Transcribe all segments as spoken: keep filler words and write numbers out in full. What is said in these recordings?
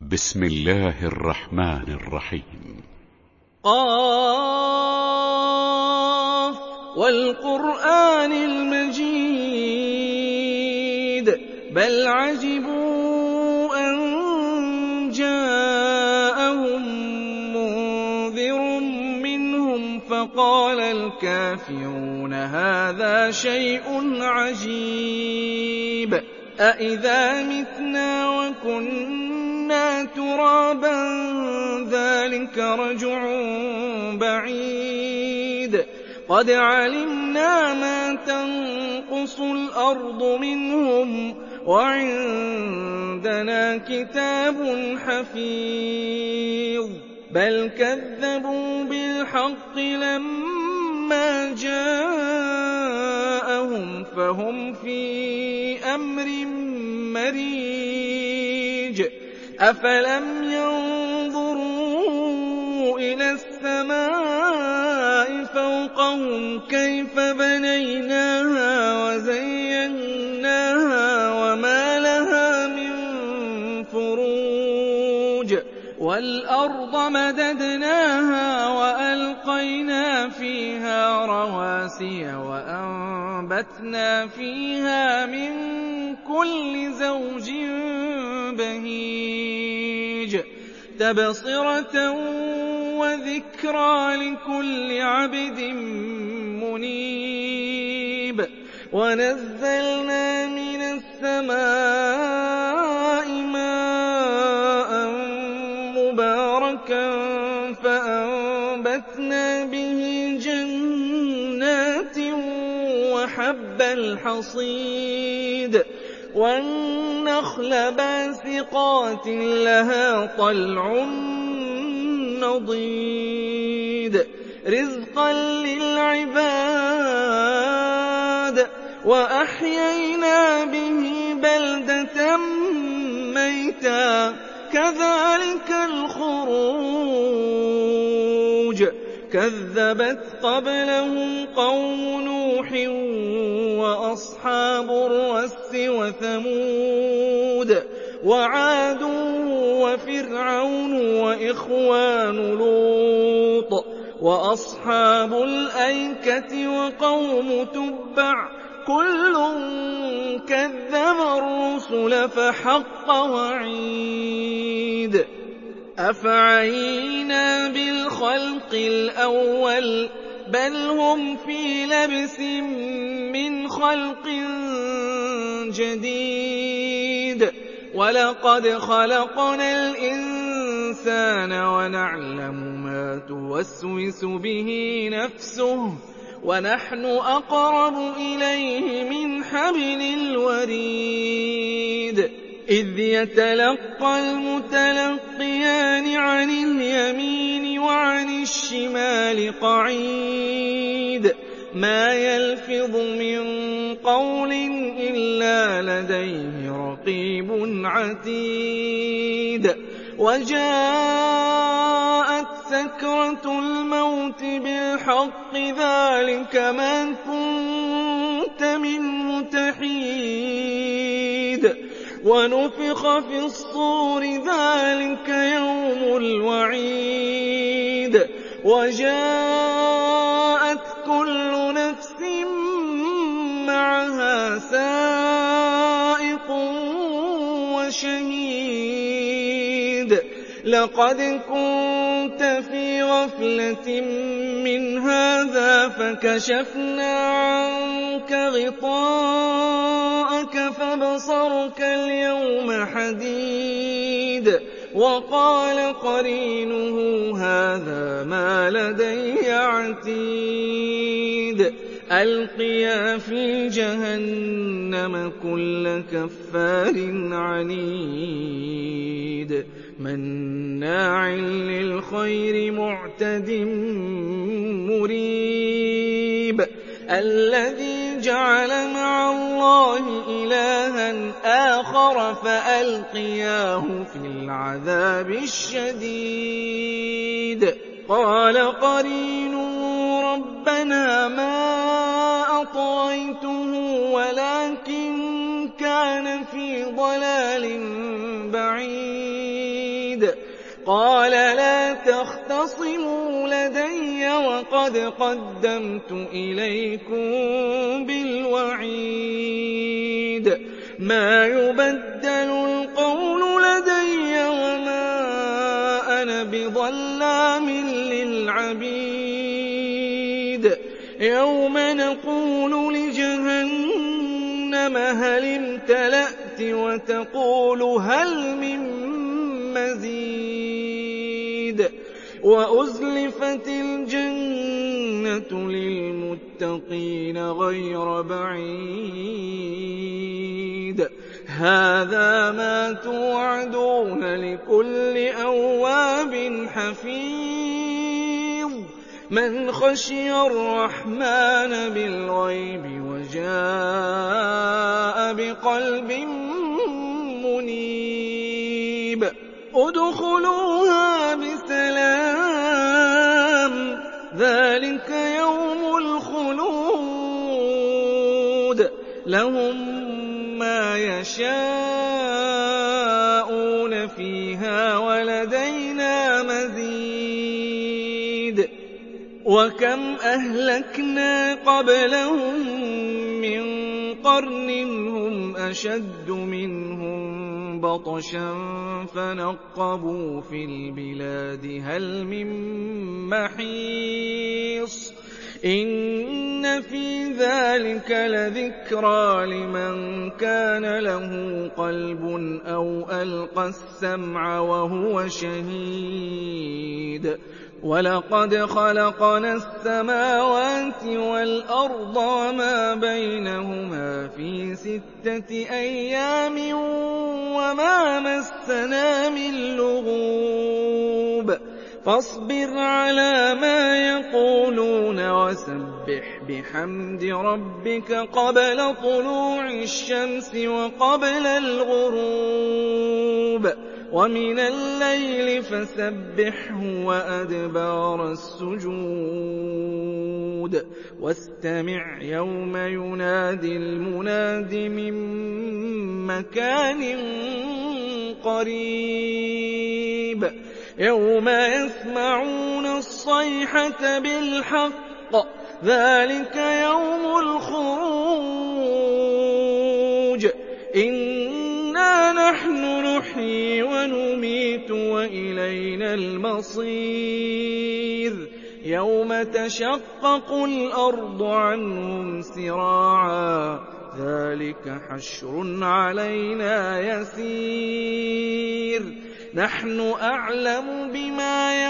بسم الله الرحمن الرحيم. قاف والقرآن المجيد بل عجبوا أن جاءهم منذر منهم فقال الكافرون هذا شيء عجيب أإذا متنا وكنا ترابا ذلك رجع بعيد قد علمنا ما تنقص الأرض منهم وعندنا كتاب حفيظ بل كذبوا بالحق لما جاءهم فهم في أمر مريج أفلم ينظروا إلى السماء فوقهم كيف بنيناها وزيناها وما لها من فروج والأرض مددناها وألقينا فيها رواسي وأنبتنا فيها من كل زوج بهيج تبصرة وذكرى لكل عبد منيب ونزلنا من السماء ماء مباركا فأنبتنا به جنات وحب الحصيد والنخل باسقات لها طلع نضيد رزقا للعباد وأحيينا به بلدة ميتا كذلك الخروج كذبت قبلهم قوم نوح وأصحاب الرس وثمود وعاد وفرعون وإخوان لوط وأصحاب الأيكة وقوم تبع كل كذب الرسل فحق وعيد أفعينا بالخلق الأول بل هم في لبس من خلق جديد ولقد خلقنا الإنسان ونعلم ما توسوس به نفسه ونحن أقرب إليه من حبل الوريد إذ يتلقى المتلقيان عن اليمين وعن الشمال قعيد ما يلفظ من قول إلا لديه رقيب عتيد وجاءت سكرة الموت بالحق ذلك ما كنت منه تحيد ونفخ في الصور ذلك يوم الوعيد وجاءت كل نفس معها سائق وشهيد لقد كنت في غفلة من هذا فكشفنا عنك غطاءك فبصرك اليوم حديد وقال قرينه هذا ما لدي عتيد ألقيا في جهنم كل كفار عنيد مناع للخير معتد مريب الذي جعل مع الله إلها آخر فألقياه في العذاب الشديد قال قرينه ربنا ما أطغيته ولكن كان في ضلال بعيد شَهِيدٌ قَالَ لَا تَخْتَصِمُوا لَدَيَّ وَقَدْ قَدَّمْتُ إِلَيْكُم بِالْوَعِيدِ مَا يُبَدَّلُ الْقَوْلُ لَدَيَّ وَمَا أَنَا بِظَلَّامٍ لِّلْعَبِيدِ يَوْمَ نَقُولُ لِجَهَنَّمَ هَلِ امْتَلَأْتِ وَتَقُولُ هَلْ مِن مَّزِيدٍ وَأُزْلِفَتِ الْجَنَّةُ لِلْمُتَّقِينَ غَيْرَ بَعِيدٍ هَٰذَا مَا تُوعَدُونَ لِكُلِّ أَوَّابٍ حَفِيظٍ مَّنْ خَشِيَ الرَّحْمَٰنَ بِالْغَيْبِ وَجَاءَ بِقَلْبٍ مُّنِيبٍ ادْخُلُوهَا بِسَلَامٍ ذَٰلِكَ يَوْمُ الْخُلُودِ لَهُم مَّا يَشَاءُونَ فِيهَا وَلَدَيْنَا مَزِيدٌ وَكَمْ أَهْلَكْنَا قَبْلَهُم مِّن قَرْنٍ هُمْ أَشَدُّ مِنْهُم بَطْشًا فَنَقَّبُوا فِي الْبِلَادِ هَلْ مِن مَّحِيصٍ إِنَّ فِي ذَٰلِكَ لَذِكْرَىٰ لِمَن كَانَ لَهُ قَلْبٌ أَوْ أَلْقَى السَّمْعَ وَهُوَ شَهِيدٌ وَلَقَدْ خَلَقْنَا السَّمَاوَاتِ وَالْأَرْضَ وَمَا بَيْنَهُمَا فِي سِتَّةِ أَيَّامٍ وَمَا مَسَّنَا مِن لُّغُوبٍ فَاصْبِرْ عَلَىٰ مَا يَقُولُونَ وَسَبِّحْ بِحَمْدِ رَبِّكَ قَبْلَ طُلُوعِ الشَّمْسِ وَقَبْلَ الْغُرُوبِ وَمِنَ اللَّيْلِ فَسَبِّحْهُ وَأَدْبَارَ السُّجُودِ وَاسْتَمِعْ يَوْمَ يُنَادِ الْمُنَادِ مِن مَّكَانٍ قَرِيبٍ يَوْمَ يَسْمَعُونَ الصَّيْحَةَ بِالْحَقِّ ذَٰلِكَ يَوْمُ الْخُرُوجِ إِنَّا نَحْنُ نُحْيِي وَنُمِيتُ وَإِلَيْنَا الْمَصِيرُ يَوْمَ تَشَقَّقُ الْأَرْضُ عَنْهُمْ سِرَاعًا ذَٰلِكَ حَشْرٌ عَلَيْنَا يَسِيرٌ نَحْنُ أَعْلَمُ بِمَا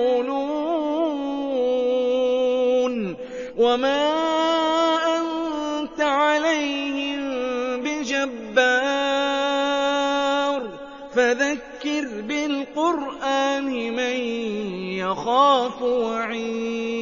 يَقُولُونَ وَمَا أَنتَ عَلَيْهِم بِجَبَّارٍ فَذَكِّرْ بِالْقُرْآنِ مَن يَخَافُ وَعِيدِ